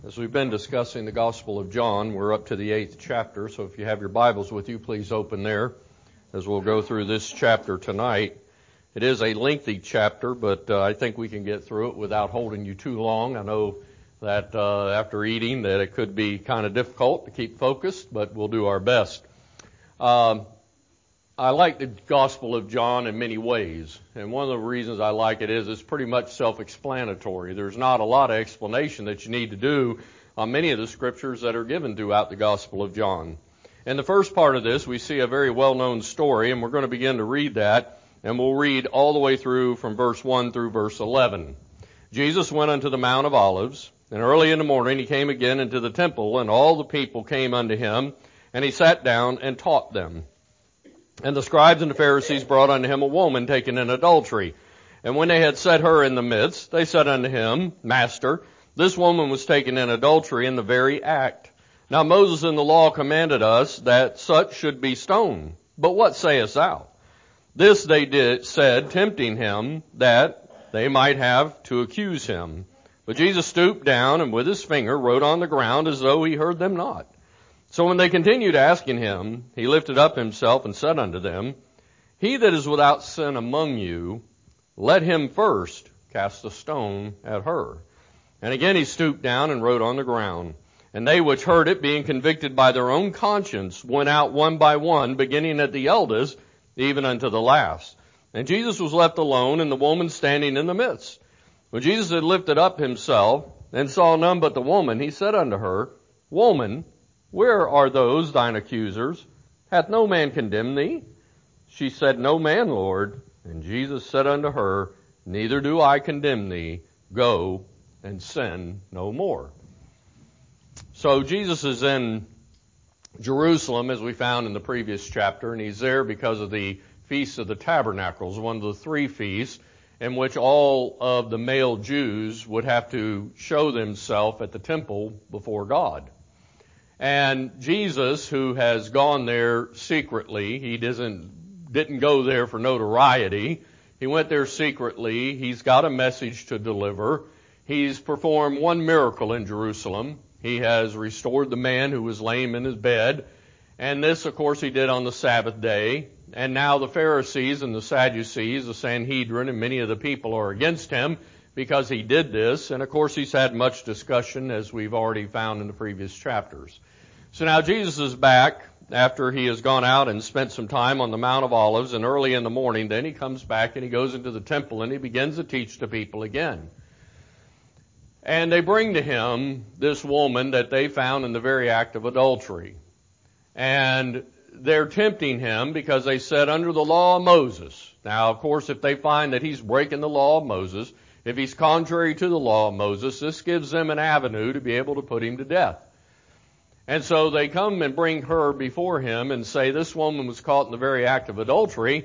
As we've been discussing the Gospel of John, we're up to the 8th chapter, so if you have your Bibles with you, please open there as we'll go through this chapter tonight. It is a lengthy chapter, but I think we can get through it without holding you too long. I know that after eating that it could be kind of difficult to keep focused, but we'll do our best. I like the Gospel of John in many ways, and one of the reasons I like it is it's pretty much self-explanatory. There's not a lot of explanation that you need to do on many of the scriptures that are given throughout the Gospel of John. In the first part of this, we see a very well-known story, and we're going to begin to read that, and we'll read all the way through from verse 1 through verse 11. Jesus went unto the Mount of Olives, and early in the morning he came again into the temple, and all the people came unto him, and he sat down and taught them. And the scribes and the Pharisees brought unto him a woman taken in adultery. And when they had set her in the midst, they said unto him, Master, this woman was taken in adultery in the very act. Now Moses in the law commanded us that such should be stoned. But what sayest thou? This they said, tempting him, that they might have to accuse him. But Jesus stooped down and with his finger wrote on the ground as though he heard them not. So when they continued asking him, he lifted up himself and said unto them, He that is without sin among you, let him first cast a stone at her. And again he stooped down and wrote on the ground. And they which heard it, being convicted by their own conscience, went out one by one, beginning at the eldest, even unto the last. And Jesus was left alone, and the woman standing in the midst. When Jesus had lifted up himself, and saw none but the woman, he said unto her, Woman, where are those thine accusers? Hath no man condemned thee? She said, No man, Lord. And Jesus said unto her, Neither do I condemn thee. Go and sin no more. So Jesus is in Jerusalem, as we found in the previous chapter, and he's there because of the Feast of the Tabernacles, one of the three feasts in which all of the male Jews would have to show themselves at the temple before God. And Jesus, who has gone there secretly, he didn't go there for notoriety. He went there secretly. He's got a message to deliver. He's performed one miracle in Jerusalem. He has restored the man who was lame in his bed. And this, of course, he did on the Sabbath day. And now the Pharisees and the Sadducees, the Sanhedrin, and many of the people are against him because he did this. And, of course, he's had much discussion, as we've already found in the previous chapters. So now Jesus is back after he has gone out and spent some time on the Mount of Olives, and early in the morning then he comes back and he goes into the temple and he begins to teach the people again. And they bring to him this woman that they found in the very act of adultery. And they're tempting him because they said under the law of Moses. Now, of course, if they find that he's breaking the law of Moses, if he's contrary to the law of Moses, this gives them an avenue to be able to put him to death. And so they come and bring her before him and say, this woman was caught in the very act of adultery.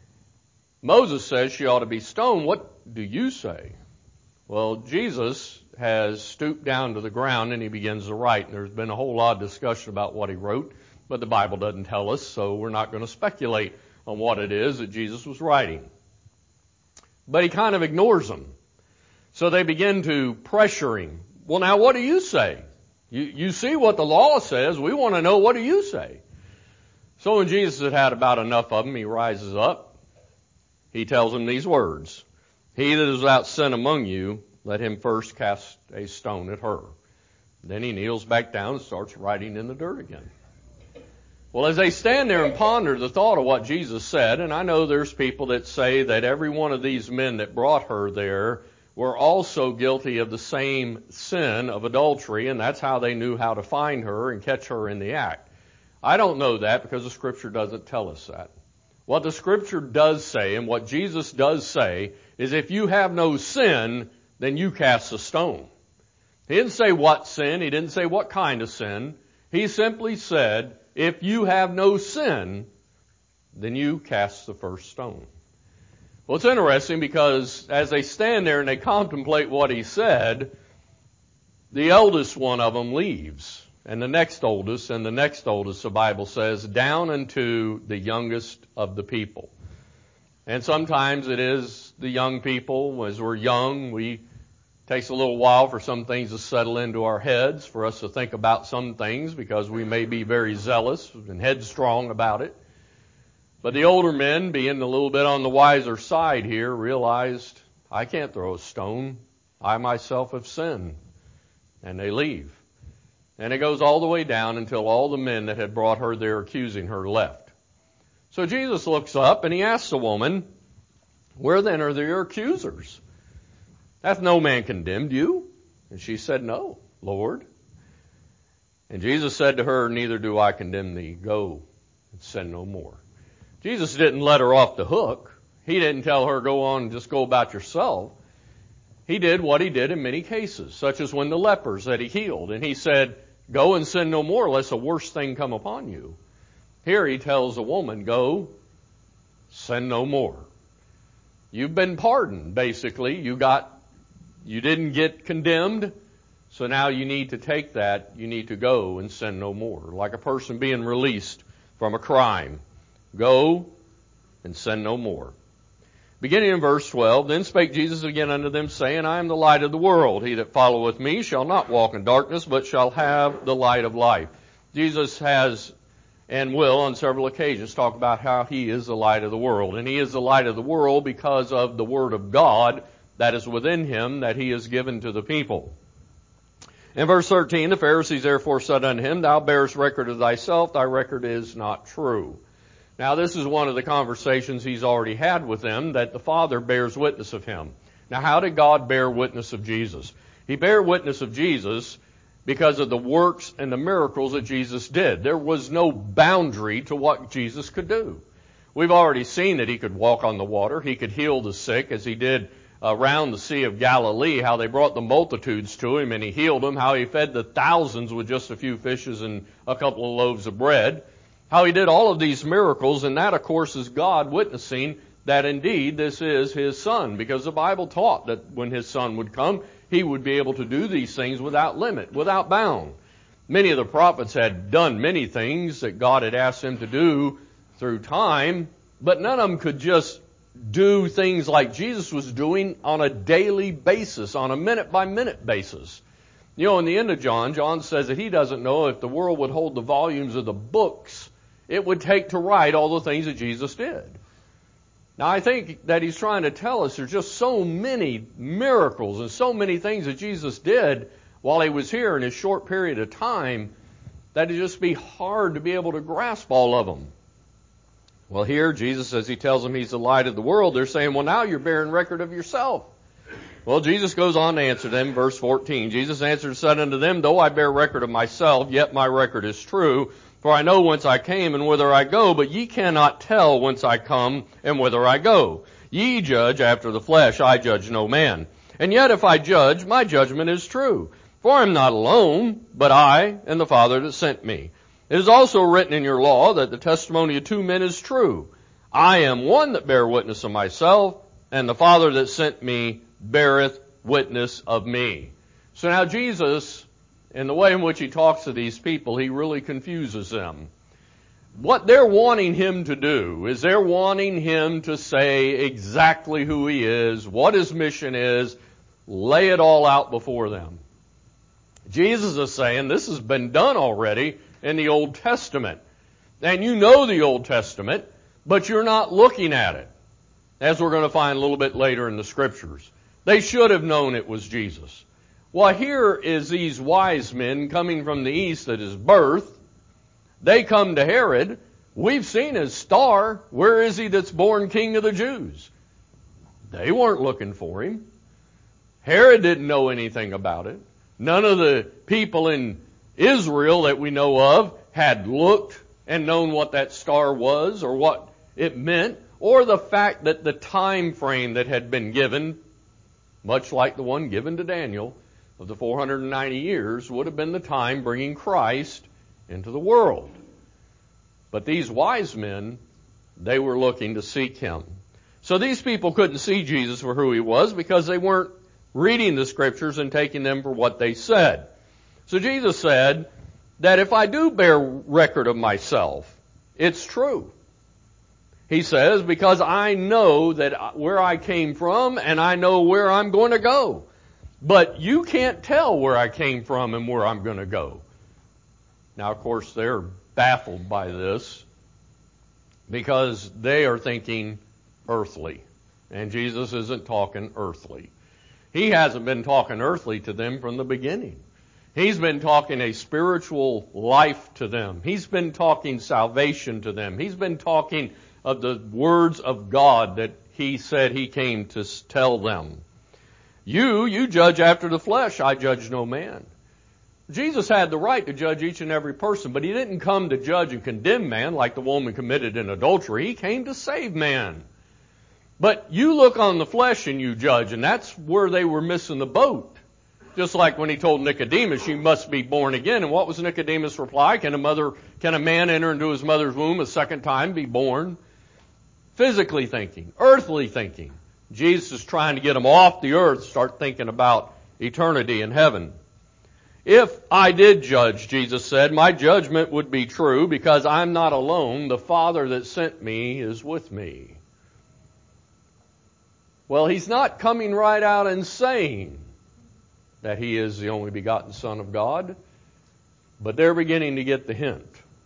Moses says she ought to be stoned. What do you say? Well, Jesus has stooped down to the ground and he begins to write. And there's been a whole lot of discussion about what he wrote, but the Bible doesn't tell us, so we're not going to speculate on what it is that Jesus was writing. But he kind of ignores them. So they begin to pressure him. Well, now what do you say? You see what the law says. We want to know, what do you say? So when Jesus had had about enough of them, he rises up. He tells them these words. He that is without sin among you, let him first cast a stone at her. Then he kneels back down and starts writing in the dirt again. Well, as they stand there and ponder the thought of what Jesus said, and I know there's people that say that every one of these men that brought her there were also guilty of the same sin of adultery, and that's how they knew how to find her and catch her in the act. I don't know that because the Scripture doesn't tell us that. What the Scripture does say, and what Jesus does say, is if you have no sin, then you cast a stone. He didn't say what sin. He didn't say what kind of sin. He simply said, if you have no sin, then you cast the first stone. Well, it's interesting because as they stand there and they contemplate what he said, the eldest one of them leaves. And the next oldest, the Bible says, down unto the youngest of the people. And sometimes it is the young people. As we're young, we Takes a little while for some things to settle into our heads, for us to think about some things, because we may be very zealous and headstrong about it. But the older men, being a little bit on the wiser side here, realized, I can't throw a stone. I myself have sinned. And they leave. And it goes all the way down until all the men that had brought her there accusing her left. So Jesus looks up and he asks the woman, where then are your accusers? Hath no man condemned you? And she said, no, Lord. And Jesus said to her, neither do I condemn thee. Go and sin no more. Jesus didn't let her off the hook. He didn't tell her, go on and just go about yourself. He did what he did in many cases, such as when the lepers that he healed. And he said, go and sin no more, lest a worse thing come upon you. Here he tells the woman, go, sin no more. You've been pardoned, basically. You didn't get condemned, so now you need to take that. You need to go and sin no more. Like a person being released from a crime. Go and sin no more. Beginning in verse 12, then spake Jesus again unto them, saying, I am the light of the world. He that followeth me shall not walk in darkness, but shall have the light of life. Jesus has and will on several occasions talk about how he is the light of the world. And he is the light of the world because of the Word of God that is within him, that he has given to the people. In verse 13, the Pharisees therefore said unto him, thou bearest record of thyself, thy record is not true. Now this is one of the conversations he's already had with them, that the Father bears witness of him. Now how did God bear witness of Jesus? He bare witness of Jesus because of the works and the miracles that Jesus did. There was no boundary to what Jesus could do. We've already seen that he could walk on the water. He could heal the sick, as he did around the Sea of Galilee, how they brought the multitudes to him and he healed them, how he fed the thousands with just a few fishes and a couple of loaves of bread. How he did all of these miracles, and that, of course, is God witnessing that indeed this is his Son, because the Bible taught that when his Son would come, he would be able to do these things without limit, without bound. Many of the prophets had done many things that God had asked them to do through time, but none of them could just do things like Jesus was doing on a daily basis, on a minute-by-minute basis. You know, in the end of John says that he doesn't know if the world would hold the volumes of the books it would take to write all the things that Jesus did. Now, I think that he's trying to tell us there's just so many miracles and so many things that Jesus did while he was here in his short period of time that it'd just be hard to be able to grasp all of them. Well, here, Jesus, as he tells them he's the light of the world, they're saying, well, now you're bearing record of yourself. Well, Jesus goes on to answer them, verse 14. Jesus answered and said unto them, though I bear record of myself, yet my record is true. For I know whence I came and whither I go, but ye cannot tell whence I come and whither I go. Ye judge after the flesh, I judge no man. And yet if I judge, my judgment is true. For I am not alone, but I and the Father that sent me. It is also written in your law that the testimony of two men is true. I am one that bear witness of myself, and the Father that sent me beareth witness of me. So now Jesus, in the way in which he talks to these people, he really confuses them. What they're wanting him to do is they're wanting him to say exactly who he is, what his mission is, lay it all out before them. Jesus is saying this has been done already in the Old Testament. And you know the Old Testament, but you're not looking at it, as we're going to find a little bit later in the Scriptures. They should have known it was Jesus. Well, here is these wise men coming from the east at his birth. They come to Herod. We've seen his star. Where is he that's born King of the Jews? They weren't looking for him. Herod didn't know anything about it. None of the people in Israel that we know of had looked and known what that star was or what it meant, or the fact that the time frame that had been given, much like the one given to Daniel, of the 490 years, would have been the time bringing Christ into the world. But these wise men, they were looking to seek him. So these people couldn't see Jesus for who he was because they weren't reading the Scriptures and taking them for what they said. So Jesus said that if I do bear record of myself, it's true. He says, because I know that where I came from and I know where I'm going to go. but you can't tell where I came from and where I'm going to go. Now, of course, they're baffled by this because they are thinking earthly, and Jesus isn't talking earthly. He hasn't been talking earthly to them from the beginning. He's been talking a spiritual life to them. He's been talking salvation to them. He's been talking of the words of God that He said He came to tell them. You judge after the flesh, I judge no man. Jesus had the right to judge each and every person, but He didn't come to judge and condemn man like the woman committed in adultery. He came to save man. But you look on the flesh and you judge, and that's where they were missing the boat. Just like when He told Nicodemus, you must be born again. And what was Nicodemus' reply? Can a man enter into his mother's womb a second time, be born? Physically thinking, earthly thinking. Jesus is trying to get them off the earth, start thinking about eternity in heaven. If I did judge, Jesus said, my judgment would be true because I'm not alone. The Father that sent me is with me. Well, He's not coming right out and saying that He is the only begotten Son of God, but they're beginning to get the hint.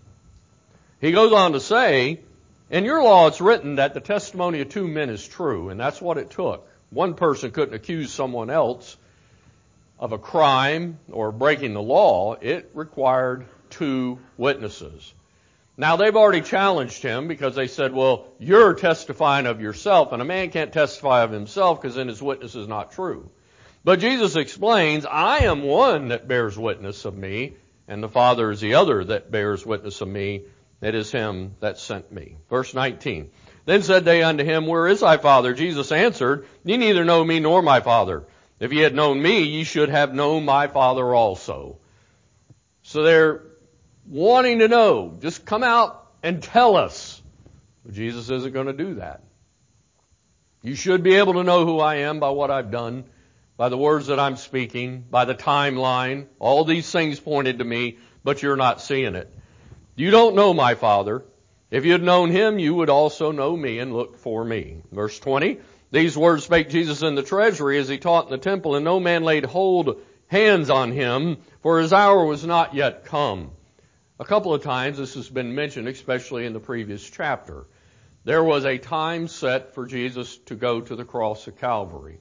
He goes on to say, in your law it's written that the testimony of two men is true, and that's what it took. One person couldn't accuse someone else of a crime or breaking the law. It required two witnesses. Now, they've already challenged Him because they said, well, you're testifying of yourself, and a man can't testify of himself because then his witness is not true. But Jesus explains, I am one that bears witness of me, and the Father is the other that bears witness of me. It is Him that sent me. Verse 19. Then said they unto Him, where is thy Father? Jesus answered, ye neither know me nor my Father. If ye had known me, ye should have known my Father also. So they're wanting to know. Just come out and tell us. But Jesus isn't going to do that. You should be able to know who I am by what I've done, by the words that I'm speaking, by the timeline. All these things pointed to me, but you're not seeing it. You don't know my Father. If you had known Him, you would also know me and look for me. Verse 20, these words spake Jesus in the treasury as He taught in the temple, and no man laid hands on Him, for His hour was not yet come. A couple of times this has been mentioned, especially in the previous chapter. There was a time set for Jesus to go to the cross of Calvary.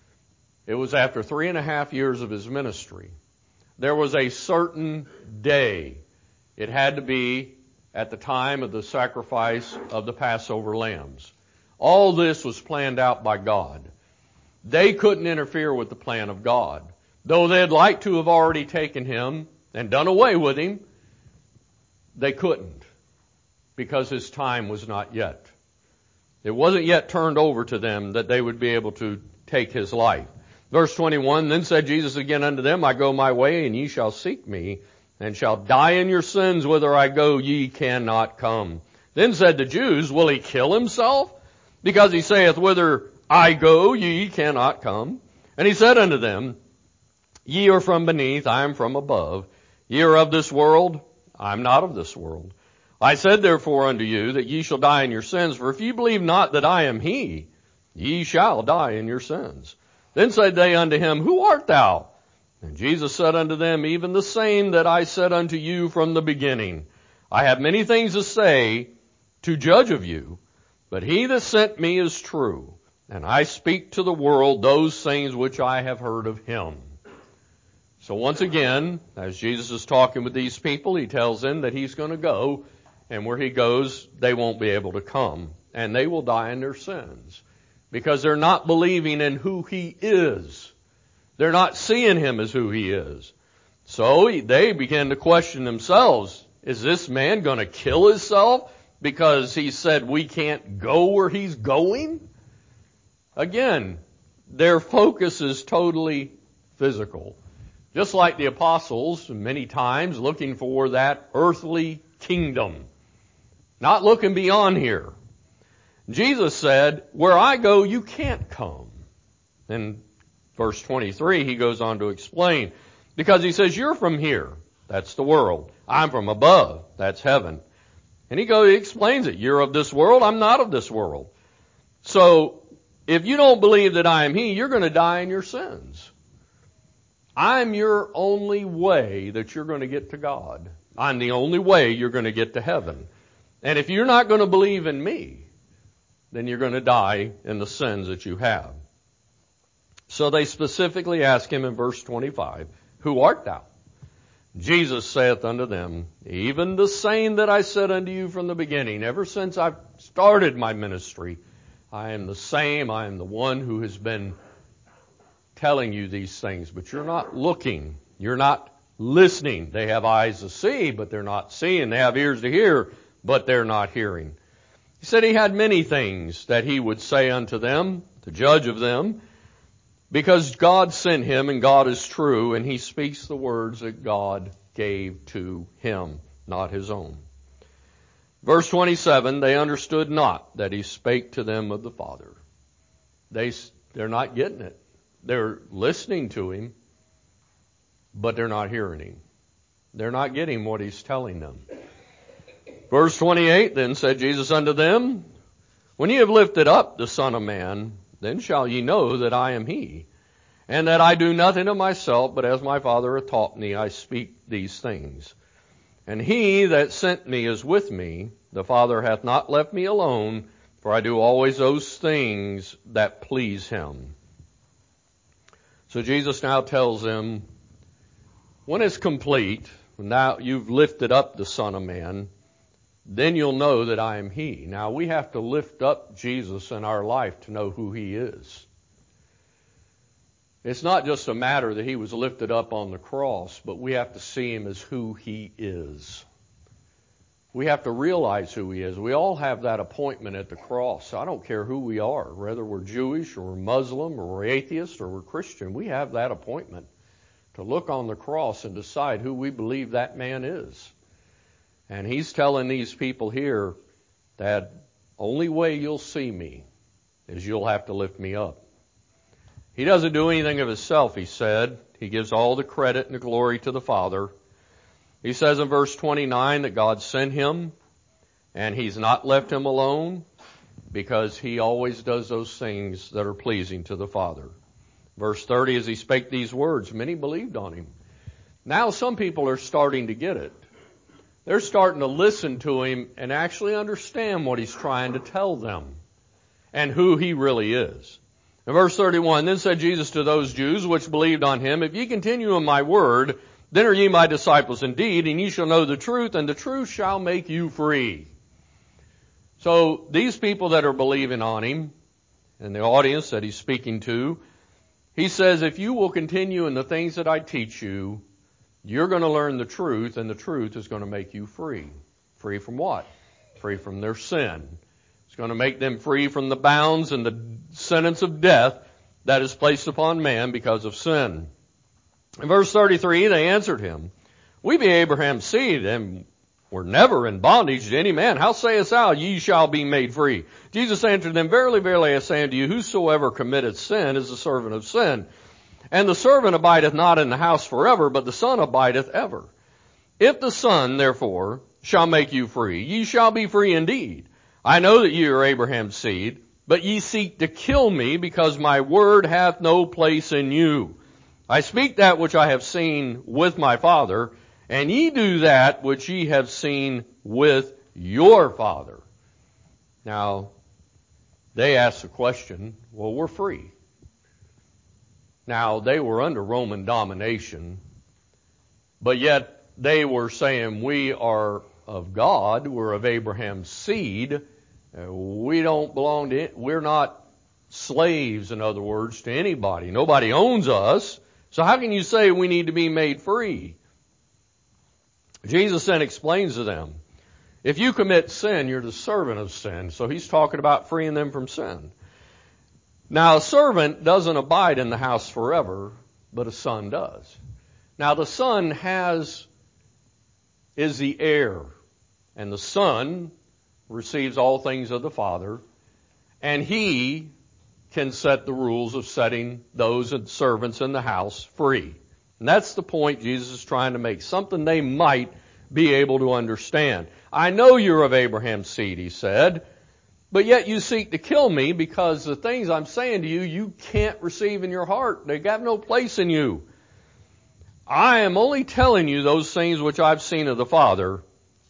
It was after 3.5 years of His ministry. There was a certain day. It had to be at the time of the sacrifice of the Passover lambs. All this was planned out by God. They couldn't interfere with the plan of God. Though they'd like to have already taken Him and done away with Him, they couldn't because His time was not yet. It wasn't yet turned over to them that they would be able to take His life. Verse 21, then said Jesus again unto them, I go my way, and ye shall seek me, and shall die in your sins. Whither I go, ye cannot come. Then said the Jews, will He kill Himself? Because He saith, whither I go, ye cannot come. And He said unto them, ye are from beneath, I am from above. Ye are of this world, I am not of this world. I said therefore unto you, that ye shall die in your sins, for if ye believe not that I am He, ye shall die in your sins. Then said they unto Him, who art thou? And Jesus said unto them, even the same that I said unto you from the beginning. I have many things to say to judge of you, but He that sent me is true, and I speak to the world those things which I have heard of Him. So once again, as Jesus is talking with these people, He tells them that He's going to go, and where He goes, they won't be able to come, and they will die in their sins. Because they're not believing in who He is. They're not seeing Him as who He is. So they begin to question themselves, is this man going to kill himself because he said we can't go where He's going? Again, their focus is totally physical. Just like the apostles, many times looking for that earthly kingdom. Not looking beyond here. Jesus said, where I go, you can't come. In verse 23, He goes on to explain. Because He says, you're from here. That's the world. I'm from above. That's heaven. And He explains it. You're of this world. I'm not of this world. So, if you don't believe that I am He, you're going to die in your sins. I'm your only way that you're going to get to God. I'm the only way you're going to get to heaven. And if you're not going to believe in me, then you're going to die in the sins that you have. So they specifically ask him in verse 25, Who art thou? Jesus saith unto them, Even the same that I said unto you from the beginning, ever since I've started my ministry, I am the same. I am the one who has been telling you these things, but you're not looking. You're not listening. They have eyes to see, but they're not seeing. They have ears to hear, but they're not hearing. He said he had many things that he would say unto them, to judge of them, because God sent him and God is true, and he speaks the words that God gave to him, not his own. Verse 27, they understood not that he spake to them of the Father. They're not getting it. They're listening to him, but they're not hearing him. They're not getting what he's telling them. Verse 28, then said Jesus unto them, When ye have lifted up the Son of Man, then shall ye know that I am he, and that I do nothing of myself, but as my Father hath taught me, I speak these things. And he that sent me is with me. The Father hath not left me alone, for I do always those things that please him. So Jesus now tells them, when it's complete, now you've lifted up the Son of Man, then you'll know that I am he. Now we have to lift up Jesus in our life to know who he is. It's not just a matter that he was lifted up on the cross, but we have to see him as who he is. We have to realize who he is. We all have that appointment at the cross. I don't care who we are, whether we're Jewish or we're Muslim or we're atheist or we're Christian. We have that appointment to look on the cross and decide who we believe that man is. And he's telling these people here that only way you'll see me is you'll have to lift me up. He doesn't do anything of himself, he said. He gives all the credit and the glory to the Father. He says in verse 29 that God sent him, and he's not left him alone, because he always does those things that are pleasing to the Father. Verse 30, as he spake these words, many believed on him. Now some people are starting to get it. They're starting to listen to him and actually understand what he's trying to tell them and who he really is. In verse 31, then said Jesus to those Jews which believed on him, If ye continue in my word, then are ye my disciples indeed, and ye shall know the truth, and the truth shall make you free. So these people that are believing on him, and the audience that he's speaking to, he says, if you will continue in the things that I teach you, you're going to learn the truth, and the truth is going to make you free. Free from what? Free from their sin. It's going to make them free from the bounds and the sentence of death that is placed upon man because of sin. In verse 33, they answered him, We be Abraham's seed, and were never in bondage to any man. How sayest thou, ye shall be made free? Jesus answered them, Verily, verily, I say unto you, whosoever committeth sin is the servant of sin. And the servant abideth not in the house forever, but the Son abideth ever. If the Son, therefore, shall make you free, ye shall be free indeed. I know that ye are Abraham's seed, but ye seek to kill me, because my word hath no place in you. I speak that which I have seen with my Father, and ye do that which ye have seen with your father. Now, they ask the question, well, we're free. Now, they were under Roman domination, but yet they were saying, we are of God, we're of Abraham's seed, we don't belong to it, we're not slaves, in other words, to anybody. Nobody owns us, so how can you say we need to be made free? Jesus then explains to them, if you commit sin, you're the servant of sin. So he's talking about freeing them from sin. Now, a servant doesn't abide in the house forever, but a son does. Now, the son is the heir, and the son receives all things of the Father, and he can set the rules of setting those servants in the house free. And that's the point Jesus is trying to make, something they might be able to understand. I know you're of Abraham's seed, he said, but yet you seek to kill me because the things I'm saying to you, you can't receive in your heart. They have no place in you. I am only telling you those things which I've seen of the Father.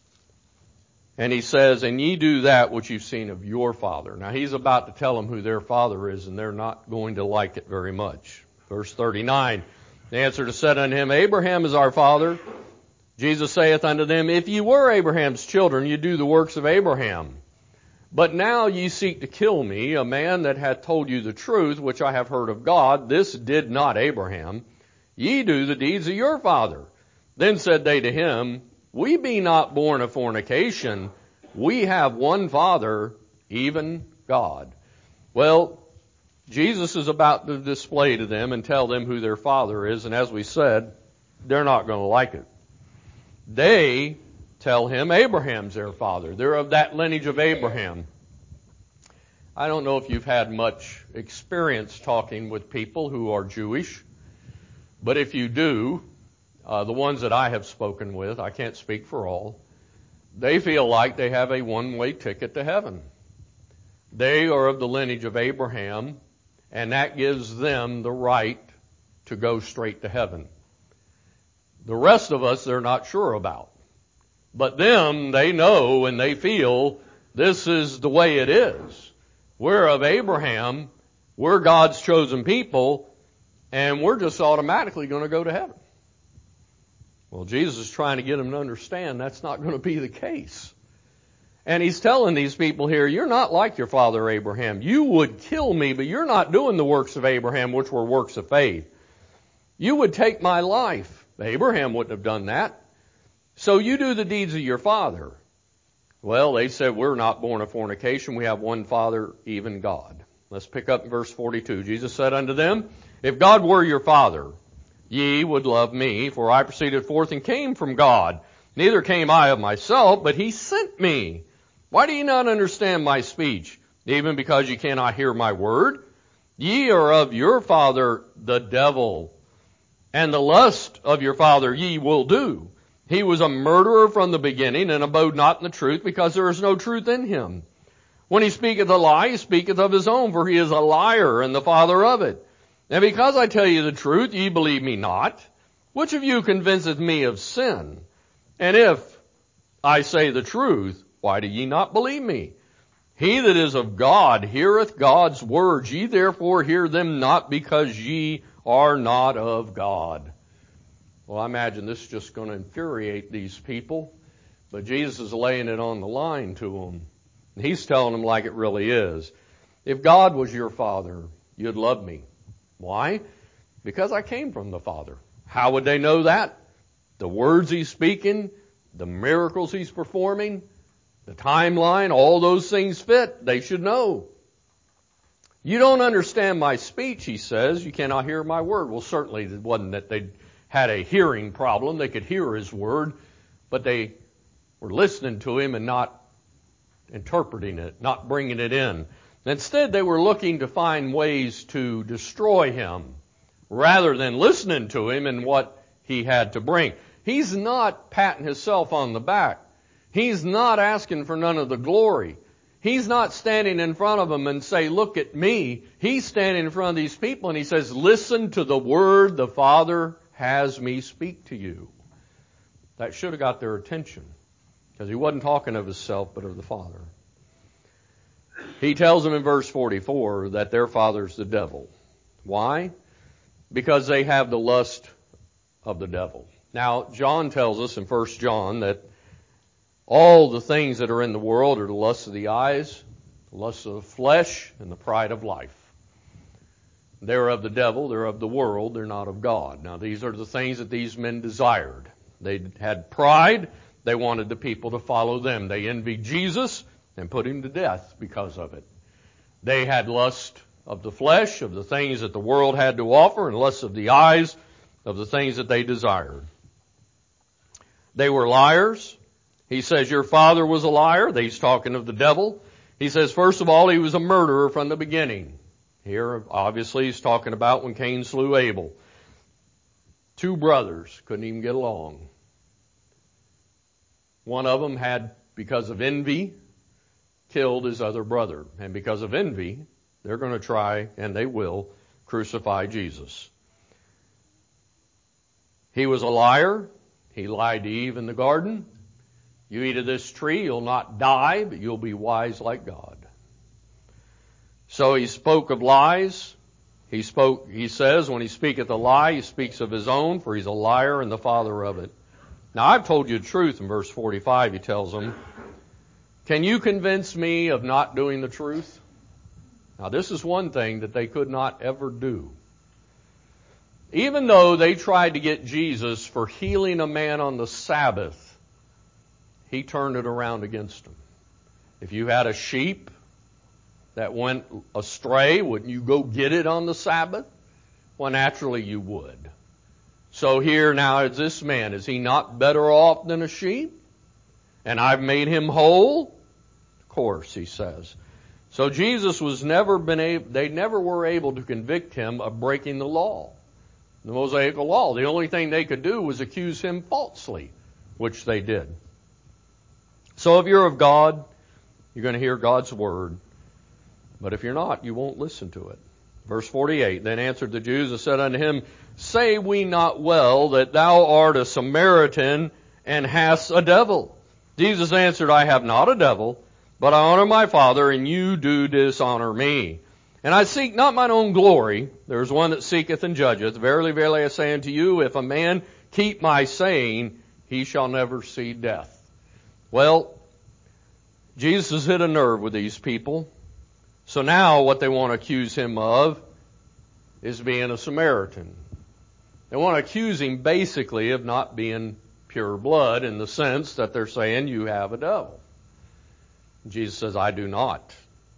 And he says, and ye do that which you've seen of your father. Now he's about to tell them who their father is, and they're not going to like it very much. Verse 39, the answer said unto him, Abraham is our father. Jesus saith unto them, if ye were Abraham's children, ye do the works of Abraham. But now ye seek to kill me, a man that hath told you the truth, which I have heard of God. This did not Abraham. Ye do the deeds of your father. Then said they to him, we be not born of fornication. We have one Father, even God. Well, Jesus is about to display to them and tell them who their Father is, and as we said, they're not going to like it. They tell him Abraham's their father. They're of that lineage of Abraham. I don't know if you've had much experience talking with people who are Jewish, but if you do, the ones that I have spoken with, I can't speak for all, they feel like they have a one-way ticket to heaven. They are of the lineage of Abraham, and that gives them the right to go straight to heaven. The rest of us, they're not sure about. But them, they know and they feel this is the way it is. We're of Abraham, we're God's chosen people, and we're just automatically going to go to heaven. Well, Jesus is trying to get them to understand that's not going to be the case. And he's telling these people here, you're not like your father Abraham. You would kill me, but you're not doing the works of Abraham, which were works of faith. You would take my life. Abraham wouldn't have done that. So you do the deeds of your father. Well, they said, we're not born of fornication. We have one Father, even God. Let's pick up in verse 42. Jesus said unto them, if God were your Father, ye would love me, for I proceeded forth and came from God. Neither came I of myself, but he sent me. Why do ye not understand my speech? Even because ye cannot hear my word? Ye are of your father the devil, and the lust of your father ye will do. He was a murderer from the beginning, and abode not in the truth, because there is no truth in him. When he speaketh a lie, he speaketh of his own, for he is a liar, and the father of it. And because I tell you the truth, ye believe me not. Which of you convinceth me of sin? And if I say the truth, why do ye not believe me? He that is of God heareth God's words. Ye therefore hear them not, because ye are not of God. Well, I imagine this is just going to infuriate these people. But Jesus is laying it on the line to them. He's telling them like it really is. If God was your Father, you'd love me. Why? Because I came from the Father. How would they know that? The words he's speaking, the miracles he's performing, the timeline, all those things fit. They should know. You don't understand my speech, he says. You cannot hear my word. Well, certainly it wasn't that they had a hearing problem. They could hear his word, but they were listening to him and not interpreting it, not bringing it in. Instead, they were looking to find ways to destroy him rather than listening to him and what he had to bring. He's not patting himself on the back. He's not asking for none of the glory. He's not standing in front of them and say, look at me. He's standing in front of these people and he says, listen to the word the Father has me speak to you. That should have got their attention because he wasn't talking of himself but of the Father. He tells them in verse 44 that their father's the devil. Why? Because they have the lust of the devil. Now, John tells us in 1 John that all the things that are in the world are the lust of the eyes, the lust of the flesh, and the pride of life. They're of the devil, they're of the world, they're not of God. Now, these are the things that these men desired. They had pride. They wanted the people to follow them. They envied Jesus and put him to death because of it. They had lust of the flesh, of the things that the world had to offer, and lust of the eyes, of the things that they desired. They were liars. He says, your father was a liar. He's talking of the devil. He says, first of all, he was a murderer from the beginning. Here, obviously, he's talking about when Cain slew Abel. Two brothers couldn't even get along. One of them had, because of envy, killed his other brother. And because of envy, they're going to try, and they will, crucify Jesus. He was a liar. He lied to Eve in the garden. You eat of this tree, you'll not die, but you'll be wise like God. So he spoke of lies. He says, when he speaketh a lie, he speaks of his own, for he's a liar and the father of it. Now I've told you the truth in verse 45, he tells them. Can you convince me of not doing the truth? Now this is one thing that they could not ever do. Even though they tried to get Jesus for healing a man on the Sabbath, he turned it around against them. If you had a sheep that went astray, wouldn't you go get it on the Sabbath? Well, naturally you would. So here now is this man. Is he not better off than a sheep? And I've made him whole? Of course, he says. So Jesus was they never were able to convict him of breaking the law. The Mosaical law. The only thing they could do was accuse him falsely, which they did. So if you're of God, you're going to hear God's word. But if you're not, you won't listen to it. Verse 48, then answered the Jews and said unto him, say we not well that thou art a Samaritan and hast a devil? Jesus answered, I have not a devil, but I honor my Father, and you do dishonor me. And I seek not mine own glory. There is one that seeketh and judgeth. Verily, verily, I say unto you, if a man keep my saying, he shall never see death. Well, Jesus has hit a nerve with these people. So now what they want to accuse him of is being a Samaritan. They want to accuse him basically of not being pure blood in the sense that they're saying you have a devil. Jesus says, I do not.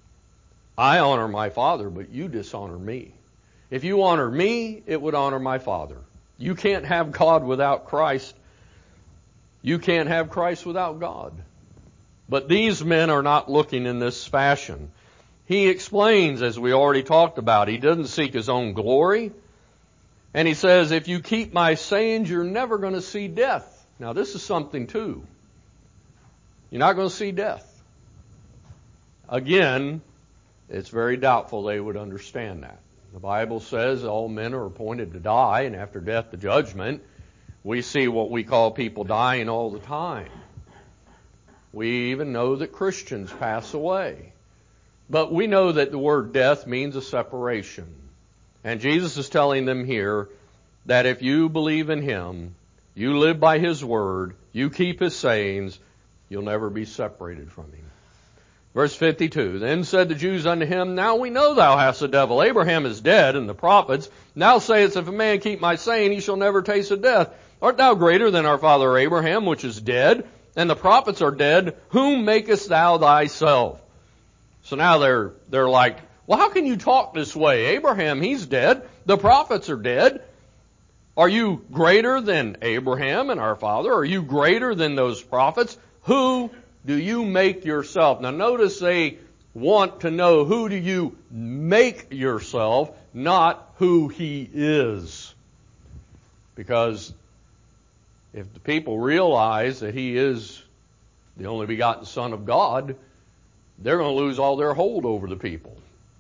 I honor my Father, but you dishonor me. If you honor me, it would honor my Father. You can't have God without Christ. You can't have Christ without God. But these men are not looking in this fashion. He explains, as we already talked about, he doesn't seek his own glory. And he says, if you keep my sayings, you're never going to see death. Now this is something too. You're not going to see death. Again, it's very doubtful they would understand that. The Bible says all men are appointed to die, and after death, the judgment. We see what we call people dying all the time. We even know that Christians pass away. But we know that the word death means a separation. And Jesus is telling them here that if you believe in Him, you live by His word, you keep His sayings, you'll never be separated from Him. Verse 52, then said the Jews unto him, now we know thou hast a devil. Abraham is dead, and the prophets. Now sayest, if a man keep my saying, he shall never taste of death. Art thou greater than our father Abraham, which is dead? And the prophets are dead. Whom makest thou thyself? So now they're like, well, how can you talk this way? Abraham, he's dead. The prophets are dead. Are you greater than Abraham and our father? Are you greater than those prophets? Who do you make yourself? Now notice they want to know, who do you make yourself, not who He is. Because if the people realize that He is the only begotten Son of God, they're going to lose all their hold over the people.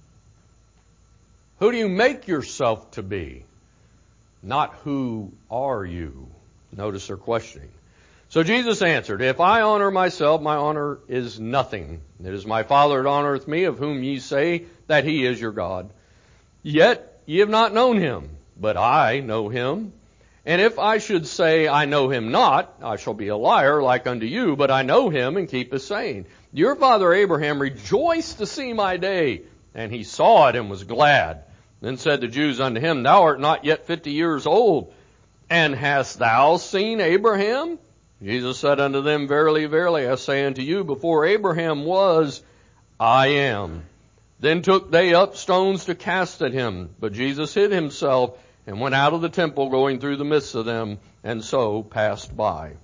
Who do you make yourself to be? Not who are you? Notice their questioning. So Jesus answered, if I honor myself, my honor is nothing. It is my Father that honoreth me, of whom ye say that He is your God. Yet ye have not known Him, but I know Him. And if I should say I know Him not, I shall be a liar like unto you, but I know Him and keep His saying. Your father Abraham rejoiced to see my day, and he saw it and was glad. Then said the Jews unto him, thou art not yet 50 years old, and hast thou seen Abraham? Jesus said unto them, verily, verily, I say unto you, before Abraham was, I am. Then took they up stones to cast at him. But Jesus hid himself and went out of the temple, going through the midst of them, and so passed by.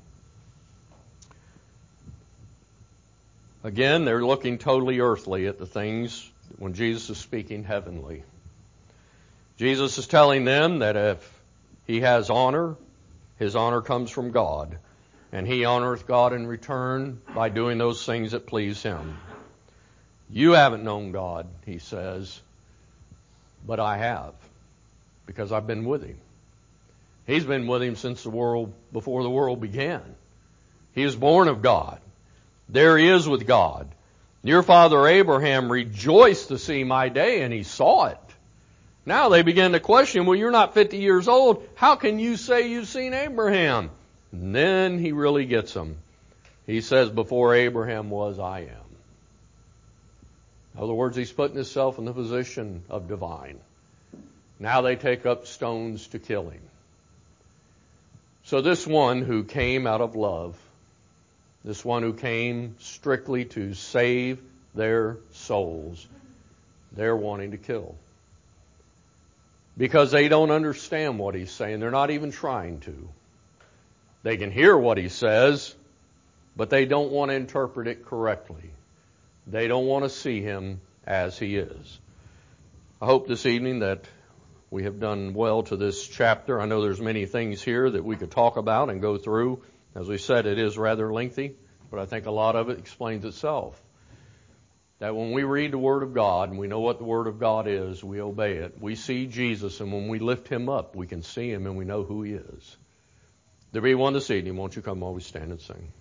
Again, they're looking totally earthly at the things when Jesus is speaking heavenly. Jesus is telling them that if He has honor, His honor comes from God. And He honoreth God in return by doing those things that please Him. You haven't known God, He says, but I have, because I've been with Him. He's been with him since before the world began. He was born of God. There he is with God. Your father Abraham rejoiced to see my day, and he saw it. Now they begin to question, well, you're not 50 years old. How can you say you've seen Abraham? And then he really gets them. He says, before Abraham was, I am. In other words, he's putting himself in the position of divine. Now they take up stones to kill him. So this one who came out of love, this one who came strictly to save their souls, they're wanting to kill. Because they don't understand what he's saying. They're not even trying to. They can hear what he says, but they don't want to interpret it correctly. They don't want to see him as he is. I hope this evening that we have done well to this chapter. I know there's many things here that we could talk about and go through. As we said, it is rather lengthy, but I think a lot of it explains itself. That when we read the Word of God and we know what the Word of God is, we obey it. We see Jesus, and when we lift him up, we can see him and we know who he is. There be one this evening. Won't you come while we stand and sing?